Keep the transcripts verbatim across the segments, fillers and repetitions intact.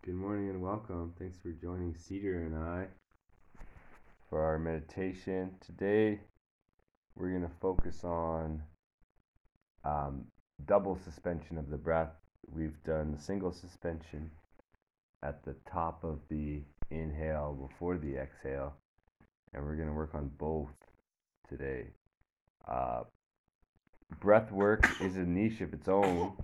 Good morning and welcome. Thanks for joining Cedar and I for our meditation. Today, we're going to focus on um, double suspension of the breath. We've done single suspension at the top of the inhale before the exhale, and we're going to work on both today. Uh, breath work is a niche of its own,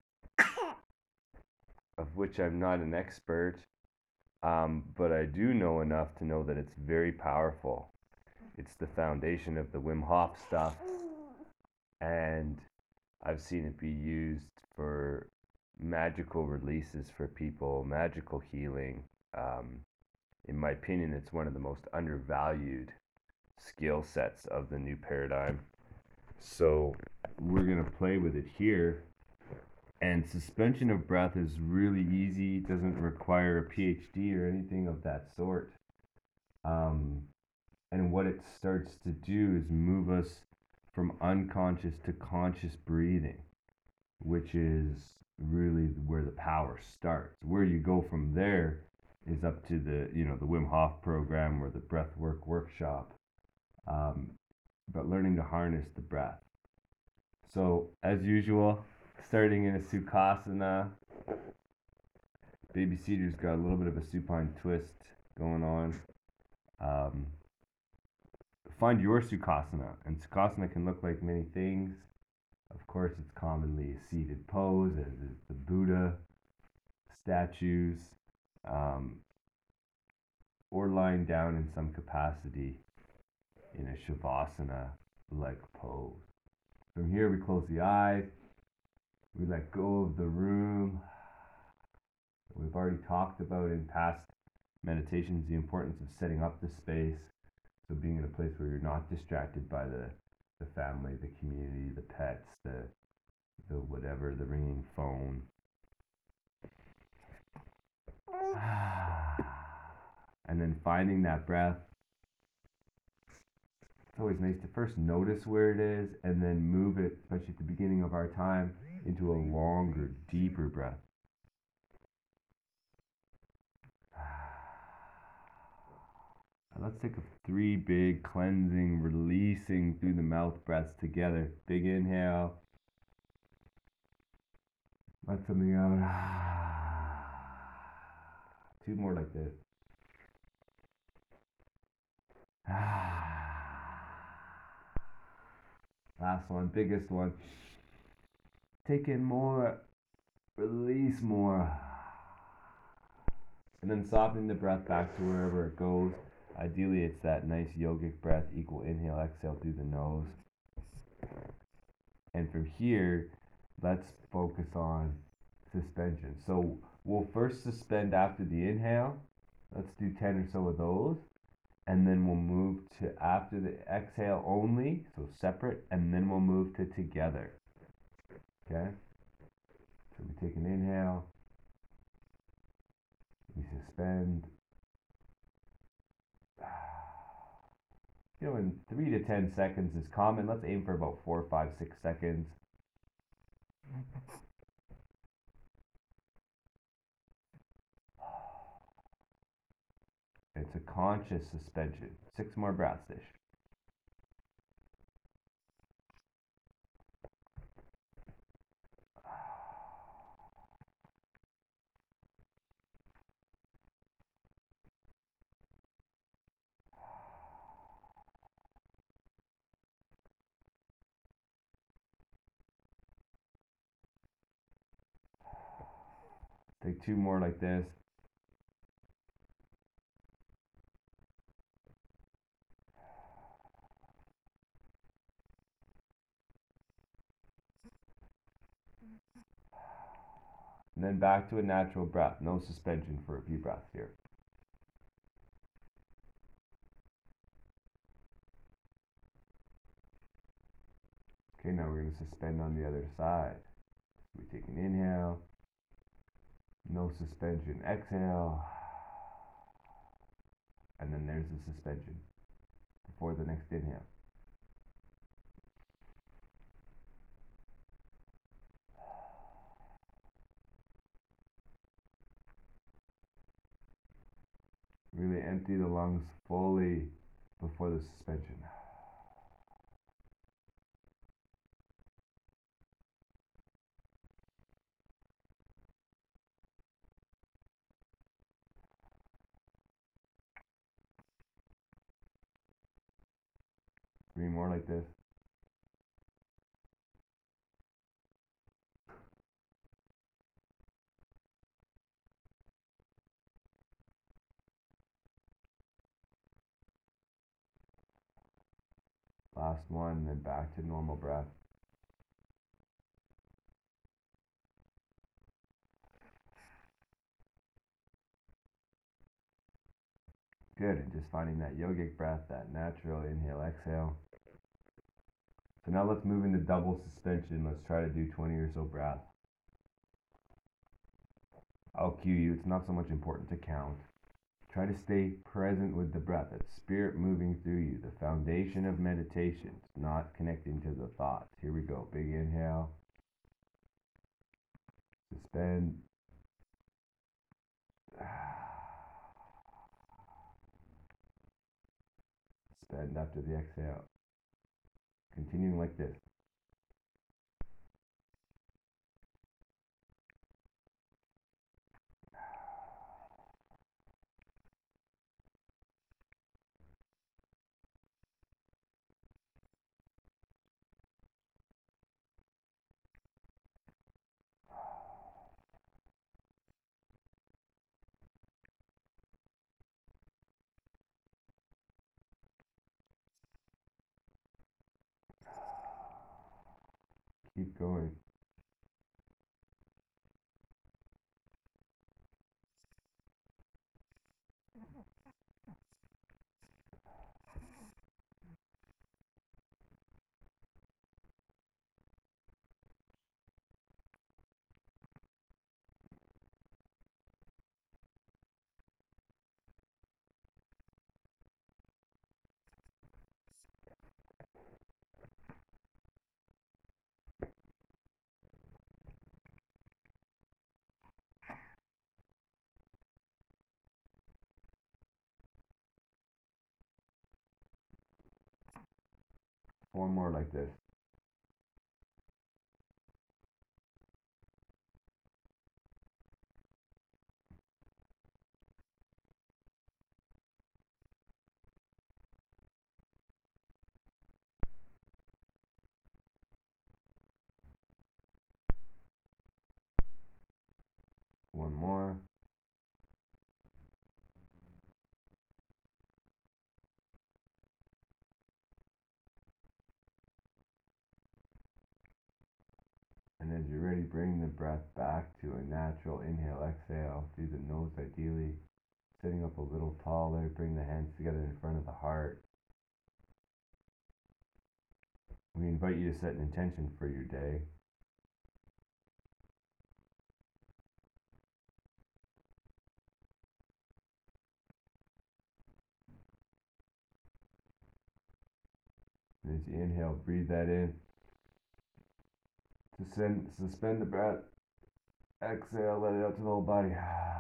of which I'm not an expert. Um, but I do know enough to know that it's very powerful. It's the foundation of the Wim Hof stuff, and I've seen it be used for magical releases for people, magical healing. Um, in my opinion, it's one of the most undervalued skill sets of the new paradigm. So we're going to play with it here. And suspension of breath is really easy. It doesn't require a PhD or anything of that sort. Um, and what it starts to do is move us from unconscious to conscious breathing, which is really where the power starts. Where you go from there is up to the, you know, the Wim Hof program or the breathwork workshop. Um, but learning to harness the breath. So as usual, starting in a Sukhasana. Baby Cedar's got a little bit of a supine twist going on. Um, find your Sukhasana, and Sukhasana can look like many things. Of course, it's commonly a seated pose, as is the Buddha statues, um, or lying down in some capacity in a Shavasana-like pose. From here, we close the eyes, we let go of the room. We've already talked about in past meditations the importance of setting up the space, so being in a place where you're not distracted by the, the family, the community, the pets, the the whatever, the ringing phone. And then finding that breath. It's always nice to first notice where it is and then move it, especially at the beginning of our time, into a longer, deeper breath. And let's take a three big cleansing, releasing through the mouth breaths together. Big inhale. Let something out. Two more like this. Last one, biggest one. Take in more, release more. And then softening the breath back to wherever it goes. Ideally, it's that nice yogic breath, equal inhale, exhale through the nose. And from here, let's focus on suspension. So we'll first suspend after the inhale. Let's do ten or so of those. And then we'll move to after the exhale only, so separate, and then we'll move to together. Okay? So we take an inhale, we suspend. You know, in three to ten seconds is common. Let's aim for about four, five, six seconds. It's a conscious suspension. Six more breaths ish. Take two more like this. And then back to a natural breath. No suspension for a few breaths here. Okay, now we're going to suspend on the other side. We take an inhale. No suspension. Exhale. And then there's the suspension before the next inhale. Really empty the lungs fully before the suspension. Three more like this. Last one, then back to normal breath. Good, and just finding that yogic breath, that natural inhale, exhale. So now let's move into double suspension. Let's try to do twenty or so breaths. I'll cue you. It's not so much important to count. Try to stay present with the breath. It's spirit moving through you. The foundation of meditation. It's not connecting to the thoughts. Here we go. Big inhale. Suspend. Suspend after the exhale. Continuing like this. Keep going. Four more like this. One more. And as you're ready, bring the breath back to a natural inhale, exhale through the nose ideally. Sitting up a little taller, bring the hands together in front of the heart. We invite you to set an intention for your day. And as you inhale, breathe that in. Suspend, suspend the breath. Exhale, let it out to the whole body.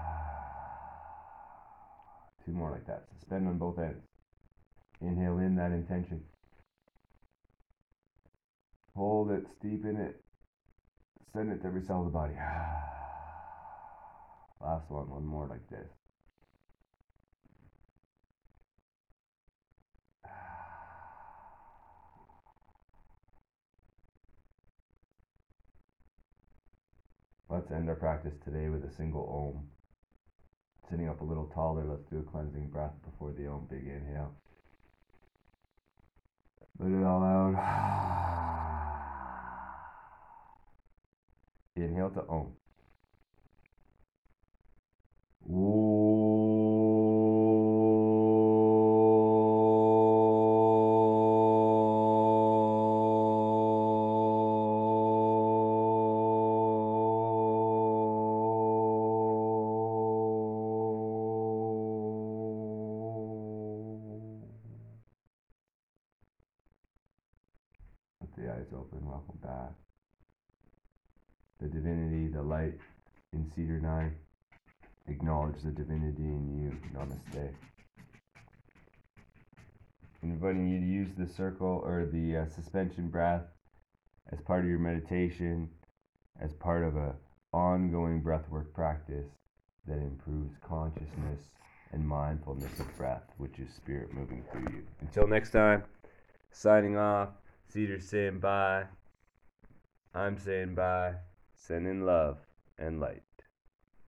Two more like that. Suspend on both ends. Inhale in that intention. Hold it, steepen it. Send it to every cell of the body. Last one, one more like this. Let's end our practice today with a single Om. Sitting up a little taller, let's do a cleansing breath before the Om. Big inhale. Let it all out. Inhale to Om. Let the eyes open. Welcome back. The divinity, the light in Cedar nine acknowledge the divinity in you. Namaste. Inviting you to use the circle or the uh, suspension breath as part of your meditation, as part of a ongoing breathwork practice that improves consciousness and mindfulness of breath, which is spirit moving through you. Until next time, signing off. Cedar's saying bye. I'm saying bye. Sending love and light.